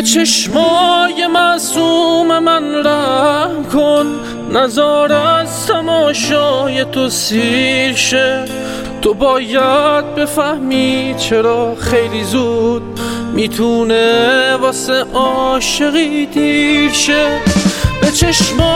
چشمای معصوم من رحم کن، نزار از تماشای تو سیر شه. تو باید بفهمی چرا خیلی زود میتونه واسه عاشقی دیر شه. به چشمای